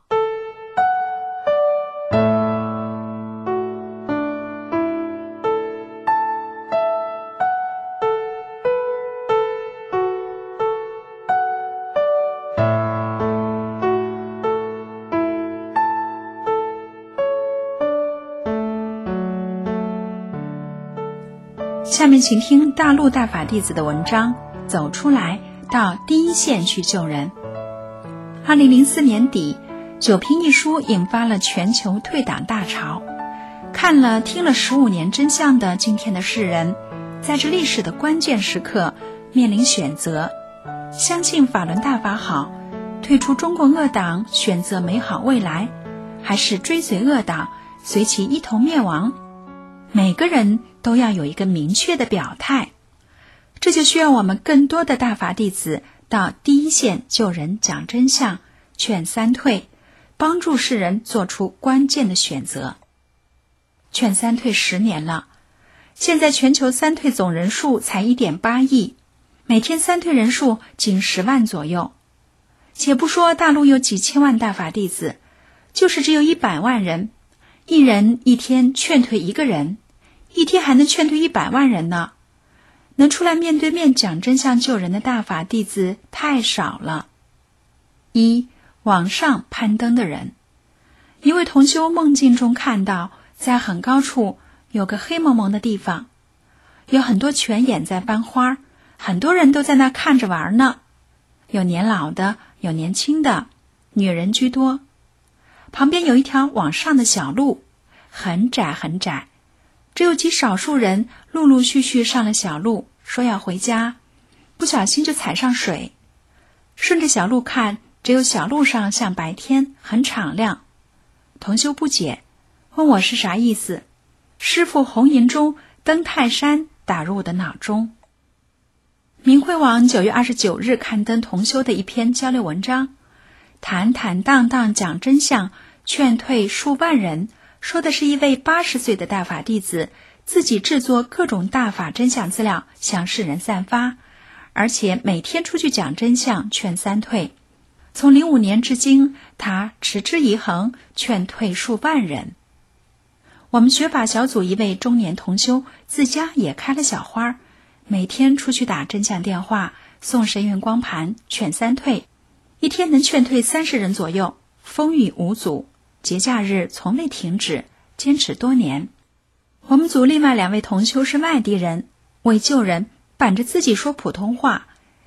下面请听大陆大法弟子的文章，走出来到第一线去救人。二零零四年底，酒评一书引发了全球退党大潮。看了听了十五年真相的今天的世人，在这历史的关键时刻面临选择：相信法轮大法好，退出中国恶党，选择美好未来，还是追随恶党，随其一同灭亡？每个人都要有一个明确的表态，这就需要我们更多的大法弟子到第一线救人讲真相，劝三退，帮助世人做出关键的选择。劝三退十年了，现在全球三退总人数才 一点八亿，每天三退人数仅十万左右。且不说大陆有几千万大法弟子，就是只有一百万人，一人一天劝退一个人，一天还能劝退一百万人呢。能出来面对面讲真相救人的大法弟子太少了。一、往上攀登的人。一位同修梦境中看到，在很高处有个黑蒙蒙的地方，有很多泉眼在翻花，很多人都在那看着玩呢，有年老的，有年轻的，女人居多。旁边有一条往上的小路，很窄很窄，只有极少数人陆陆续续上了小路，说要回家，不小心就踩上水。顺着小路看，只有小路上像白天，很敞亮。同修不解，问我是啥意思。师父红银中登泰山打入我的脑中。明慧网九月二十九日刊登同修的一篇交流文章，坦坦荡荡讲真相，劝退数万人，说的是一位八十岁的大法弟子自己制作各种大法真相资料向世人散发，而且每天出去讲真相劝三退。从零五年至今，他持之以恒，劝退数万人。我们学法小组一位中年同修自家也开了小花，每天出去打真相电话，送神韵光盘，劝三退，一天能劝退三十人左右，风雨无阻，节假日从未停止，坚持多年。我们组另外两位同修是外地人，为救人板着自己说普通话，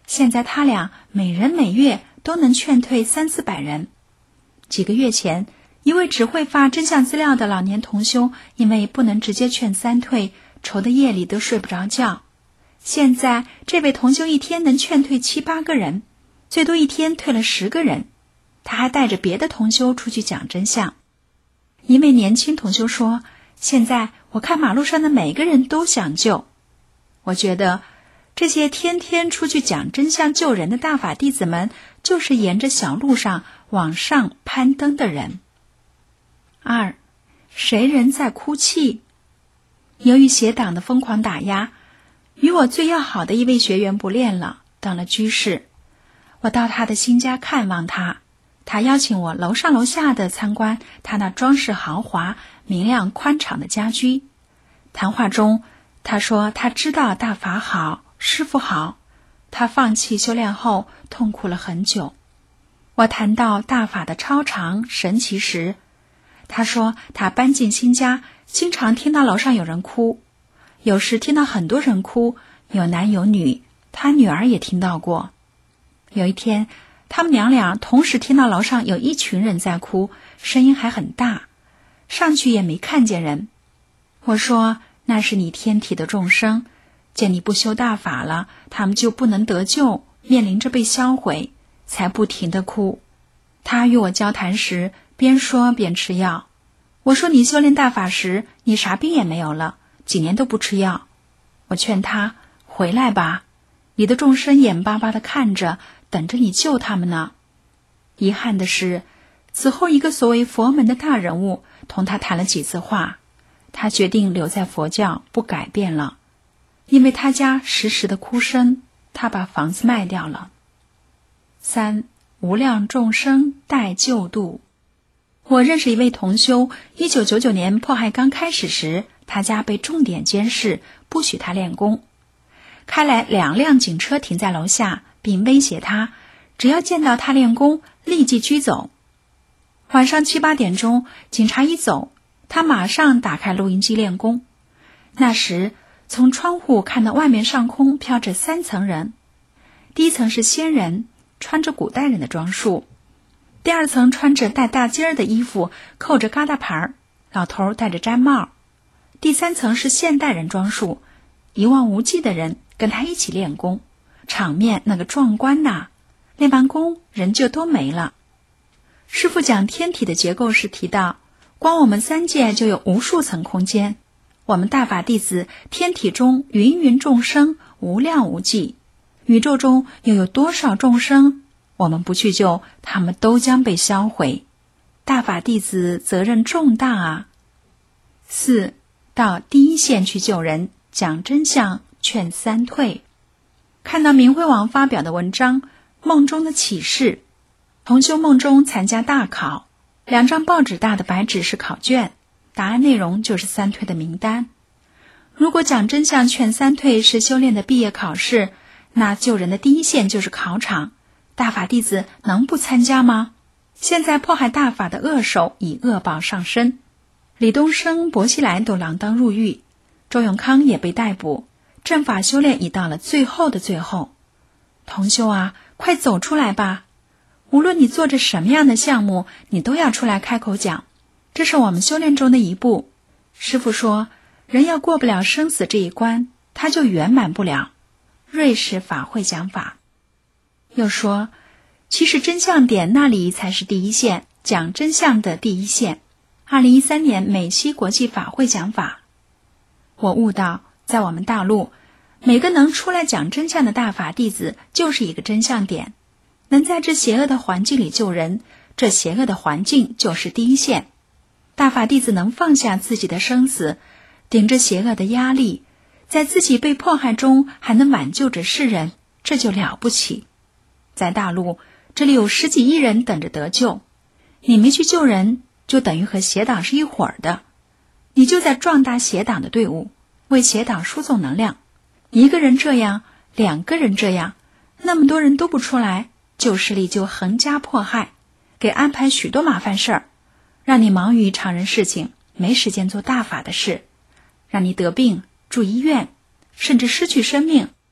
现在他俩每人每月都能劝退三四百人。几个月前，一位只会发真相资料的老年同修，因为不能直接劝三退，愁得夜里都睡不着觉。现在这位同修一天能劝退七八个人，最多一天退了十个人。他还带着别的同修出去讲真相。一位年轻同修说，现在我看马路上的每个人都想救。我觉得这些天天出去讲真相救人的大法弟子们，就是沿着小路上往上攀登的人。二，谁人在哭泣？由于邪党的疯狂打压，与我最要好的一位学员不练了，当了居士。我到他的新家看望他，他邀请我楼上楼下的参观他那装饰豪华、明亮宽敞的家居。谈话中，他说他知道大法好，师父好，他放弃修炼后痛苦了很久。我谈到大法的超常神奇时，他说他搬进新家，经常听到楼上有人哭，有时听到很多人哭，有男有女，他女儿也听到过。有一天，他们娘俩同时听到楼上有一群人在哭，声音还很大，上去也没看见人。我说那是你天体的众生，见你不修大法了，他们就不能得救，面临着被销毁，才不停地哭。他与我交谈时边说边吃药。我说你修炼大法时，你啥病也没有了，几年都不吃药。我劝他回来吧，你的众生眼巴巴地看着，等着你救他们呢。遗憾的是，此后一个所谓佛门的大人物同他谈了几次话，他决定留在佛教不改变了。因为他家时时的哭声，他把房子卖掉了。三，无量众生待救度。我认识一位同修，一九九九年迫害刚开始时，他家被重点监视，不许他练功。开来两辆警车停在楼下，并威胁他，只要见到他练功，立即驱走。晚上七八点钟，警察一走，他马上打开录音机练功。那时，从窗户看到外面上空飘着三层人，第一层是仙人，穿着古代人的装束；第二层穿着带大襟儿的衣服，扣着疙瘩牌，老头戴着毡帽；第三层是现代人装束，一望无际的人跟他一起练功，场面那个壮观呐！练完功，人就都没了。师父讲天体的结构时提到，光我们三界就有无数层空间，我们大法弟子天体中芸芸众生，无量无际，宇宙中又有多少众生，我们不去救，他们都将被销毁。大法弟子责任重大啊！四，到第一线去救人，讲真相，劝三退。看到明慧网发表的文章《梦中的启示》，同修梦中参加大考，两张报纸大的白纸是考卷，答案内容就是三退的名单。如果讲真相劝三退是修炼的毕业考试，那救人的第一线就是考场，大法弟子能不参加吗？现在迫害大法的恶手以恶报上身，李东升、薄熙来都锒铛入狱，周永康也被逮捕，正法修炼已到了最后的最后。同修啊，快走出来吧！无论你做着什么样的项目，你都要出来开口讲，这是我们修炼中的一步。师父说，人要过不了生死这一关，他就圆满不了。瑞士法会讲法。又说，其实真相点那里才是第一线，讲真相的第一线。二零一三年美西国际法会讲法，我悟到，在我们大陆，每个能出来讲真相的大法弟子就是一个真相点，能在这邪恶的环境里救人，这邪恶的环境就是第一线。大法弟子能放下自己的生死，顶着邪恶的压力，在自己被迫害中还能挽救着世人，这就了不起。在大陆，这里有十几亿人等着得救，你没去救人，就等于和邪党是一伙儿的，你就在壮大邪党的队伍，为邪党输送能量。一个人这样，两个人这样，那么多人都不出来，旧势力就横加迫害，给安排许多麻烦事儿，让你忙于常人事情，没时间做大法的事，让你得病住医院，甚至失去生命。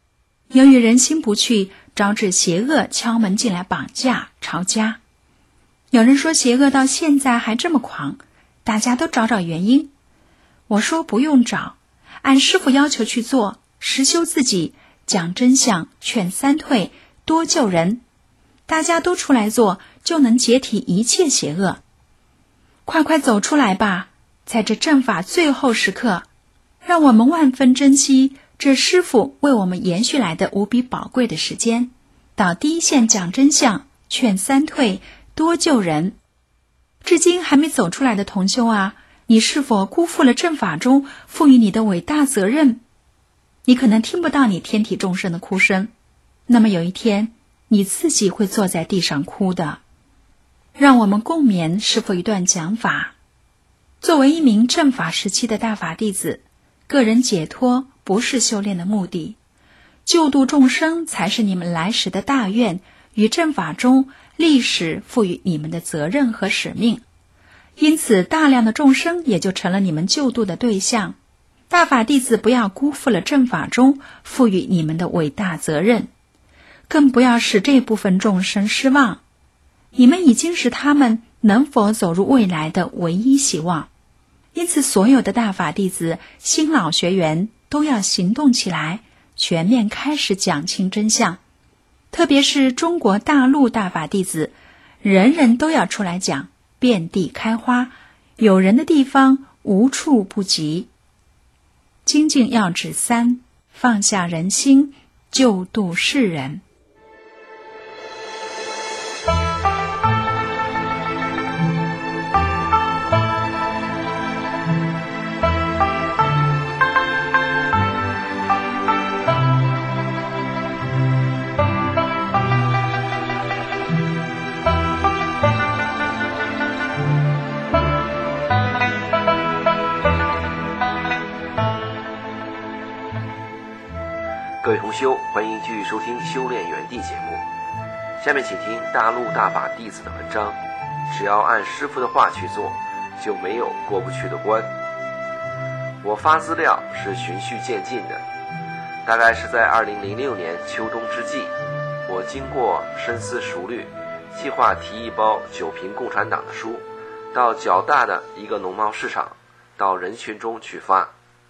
由于人心不去，招致邪恶敲门进来绑架、抄家。有人说邪恶到现在还这么狂，大家都找找原因。我说不用找，按师父要求去做，实修自己，讲真相，劝三退，多救人。大家都出来做，就能解体一切邪恶。快快走出来吧，在这正法最后时刻，让我们万分珍惜这师父为我们延续来的无比宝贵的时间，到第一线讲真相，劝三退，多救人。至今还没走出来的同修啊，你是否辜负了正法中赋予你的伟大责任？你可能听不到你天体众生的哭声，那么有一天你自己会坐在地上哭的。让我们共勉师父一段讲法。作为一名正法时期的大法弟子，个人解脱不是修炼的目的，救度众生才是你们来时的大愿与正法中历史赋予你们的责任和使命。因此大量的众生也就成了你们救度的对象。大法弟子不要辜负了正法中赋予你们的伟大责任，更不要使这部分众生失望。你们已经是他们能否走入未来的唯一希望。因此所有的大法弟子、新老学员都要行动起来，全面开始讲清真相。特别是中国大陆大法弟子，人人都要出来讲，遍地开花，有人的地方无处不及。精进要旨三，放下人心，救度世人。 各位同修，欢迎继续收听修炼园地节目。下面请听大陆大法弟子的文章。只要按师父的话去做，就没有过不去的关。我发资料是循序渐进的，大概是在二零零六年秋冬之际，我经过深思熟虑，计划提一包九瓶共产党的书，到较大的一个农贸市场，到人群中去发。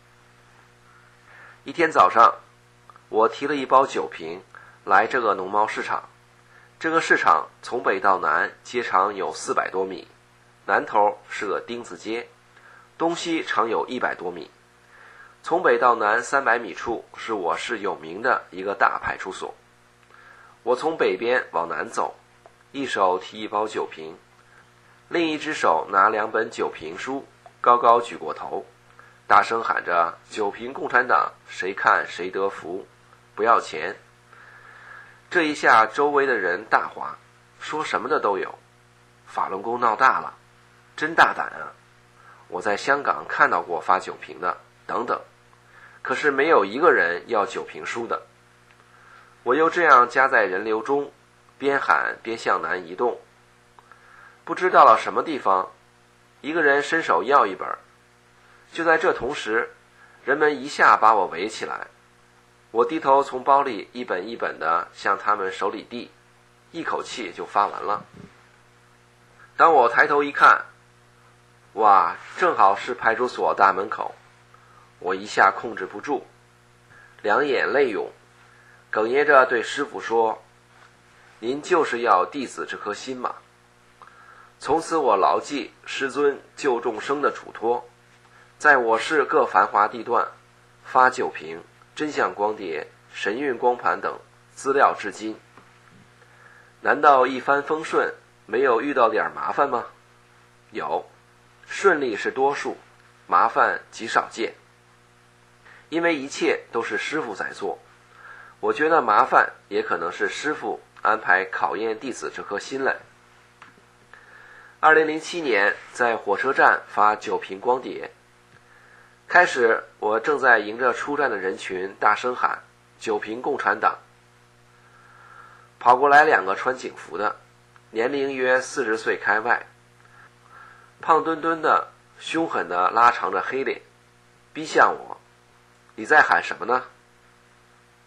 一天早上，我提了一包酒瓶来这个农贸市场。这个市场从北到南街长有四百多米，南头是个丁字街，东西长有一百多米。从北到南三百米处是我市有名的一个大派出所。我从北边往南走，一手提一包酒瓶，另一只手拿两本酒瓶书高高举过头，大声喊着酒瓶共产党，谁看谁得福，不要钱。这一下周围的人大哗，说什么的都有。法轮功闹大了，真大胆啊！我在香港看到过发酒瓶的，等等，可是没有一个人要酒瓶书的。我又这样夹在人流中，边喊边向南移动。不知到了什么地方，一个人伸手要一本。就在这同时，人们一下把我围起来。我低头从包里一本一本的向他们手里递，一口气就发完了。当我抬头一看，哇，正好是派出所大门口，我一下控制不住，两眼泪涌，哽咽着对师父说：“您就是要弟子这颗心嘛。”从此我牢记师尊救众生的嘱托，在我市各繁华地段发酒瓶、真相光碟、神韵光盘等资料至今。难道一帆风顺，没有遇到点麻烦吗？有，顺利是多数，麻烦极少见。因为一切都是师父在做，我觉得麻烦也可能是师父安排考验弟子这颗心来。二零零七年在火车站发酒瓶光碟，开始我正在迎着出站的人群大声喊酒瓶共产党。跑过来两个穿警服的，年龄约四十岁开外，胖墩墩的，凶狠的拉长着黑脸，逼向我：“你在喊什么呢？”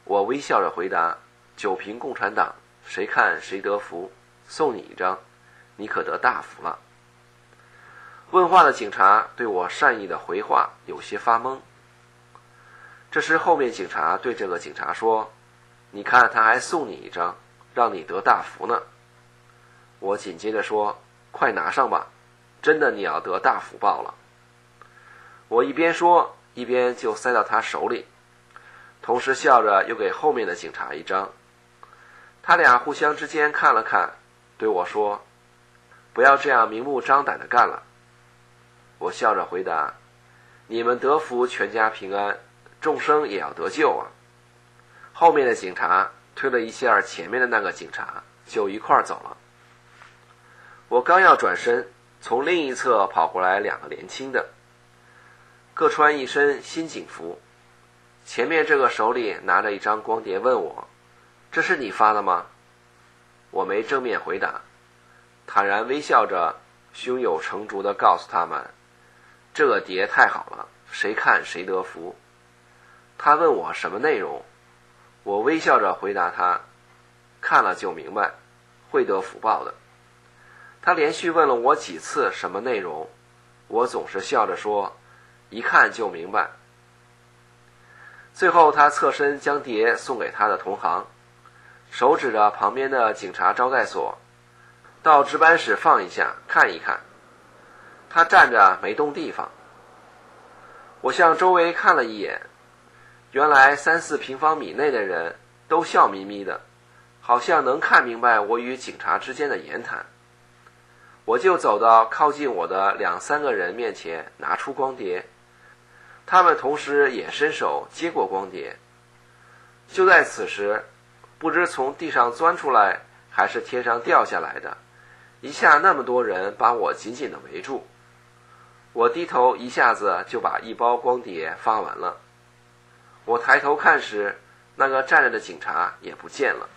我微笑着回答，九瓶共产党，谁看谁得福，送你一张，你可得大福了。问话的警察对我善意的回话有些发懵。这时后面警察对这个警察说，你看他还送你一张，让你得大福呢。我紧接着说，快拿上吧，真的你要得大福报了。我一边说一边就塞到他手里，同时笑着又给后面的警察一张。他俩互相之间看了看，对我说，不要这样明目张胆的干了。我笑着回答，你们得福全家平安，众生也要得救啊。后面的警察推了一下前面的那个警察，就一块儿走了。我刚要转身，从另一侧跑过来两个年轻的，各穿一身新警服。前面这个手里拿着一张光碟，问我，这是你发的吗？我没正面回答，坦然微笑着，胸有成竹地告诉他们，这个碟太好了，谁看谁得福。他问我什么内容，我微笑着回答他，看了就明白，会得福报的。他连续问了我几次什么内容，我总是笑着说，一看就明白。最后他侧身将碟送给他的同行，手指着旁边的警察招待所，到值班室放一下，看一看。他站着没动地方。我向周围看了一眼，原来三四平方米内的人都笑眯眯的，好像能看明白我与警察之间的言谈。我就走到靠近我的两三个人面前，拿出光碟，他们同时也伸手接过光碟。就在此时，不知从地上钻出来还是天上掉下来的，一下那么多人把我紧紧地围住。我低头一下子就把一包光碟发完了。我抬头看时，那个站着的警察也不见了。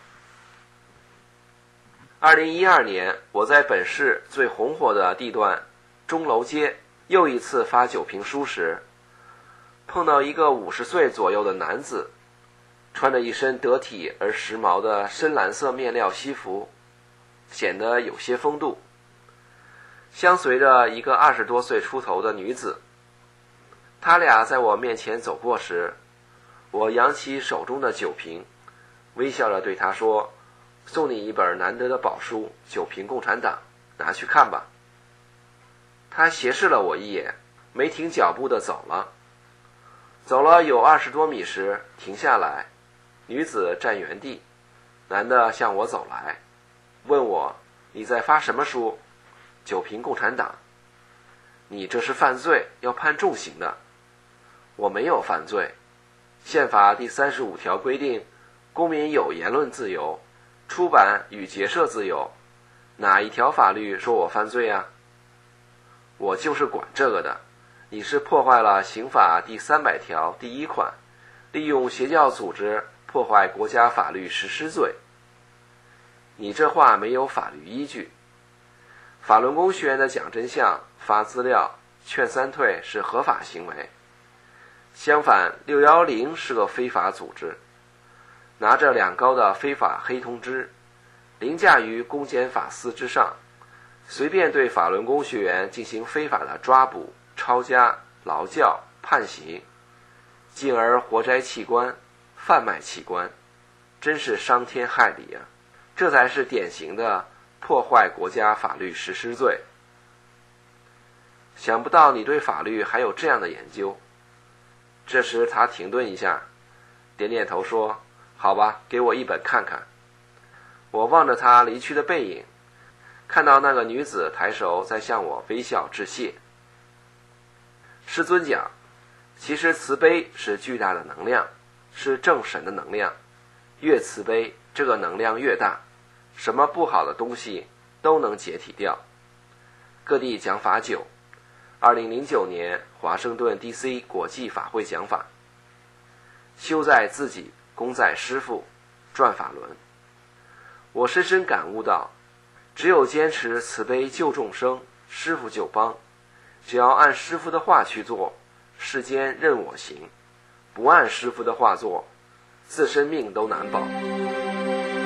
二零一二年，我在本市最红火的地段钟楼街又一次发酒瓶书时，碰到一个五十岁左右的男子，穿着一身得体而时髦的深蓝色面料西服，显得有些风度，相随着一个二十多岁出头的女子。他俩在我面前走过时，我扬起手中的酒瓶，微笑着对他说，送你一本难得的宝书《九瓶共产党》，拿去看吧。他斜视了我一眼，没停脚步地走了。走了有二十多米时停下来，女子站原地，男的向我走来，问我，你在发什么书？九瓶共产党。你这是犯罪，要判重刑的。我没有犯罪，宪法第三十五条规定，公民有言论自由，出版与结社自由，哪一条法律说我犯罪啊？我就是管这个的。你是破坏了刑法第三百条第一款，利用邪教组织破坏国家法律实施罪。你这话没有法律依据。法轮功学员的讲真相、发资料、劝三退是合法行为。相反，六一零是个非法组织，拿着两高的非法黑通知，凌驾于公检法司之上，随便对法轮功学员进行非法的抓捕、抄家、劳教、判刑，进而活摘器官、贩卖器官，真是伤天害理啊！这才是典型的破坏国家法律实施罪。想不到你对法律还有这样的研究。这时他停顿一下，点点头说，好吧，给我一本看看。我望着他离去的背影，看到那个女子抬手在向我微笑致谢。师尊讲，其实慈悲是巨大的能量，是正神的能量，越慈悲，这个能量越大，什么不好的东西都能解体掉。各地讲法九，二零零九年华盛顿 D C 国际法会讲法，修在自己，功在师父，转法轮。我深深感悟到，只有坚持慈悲救众生，师父就帮。只要按师父的话去做，世间任我行；不按师父的话做， 自身命都难保。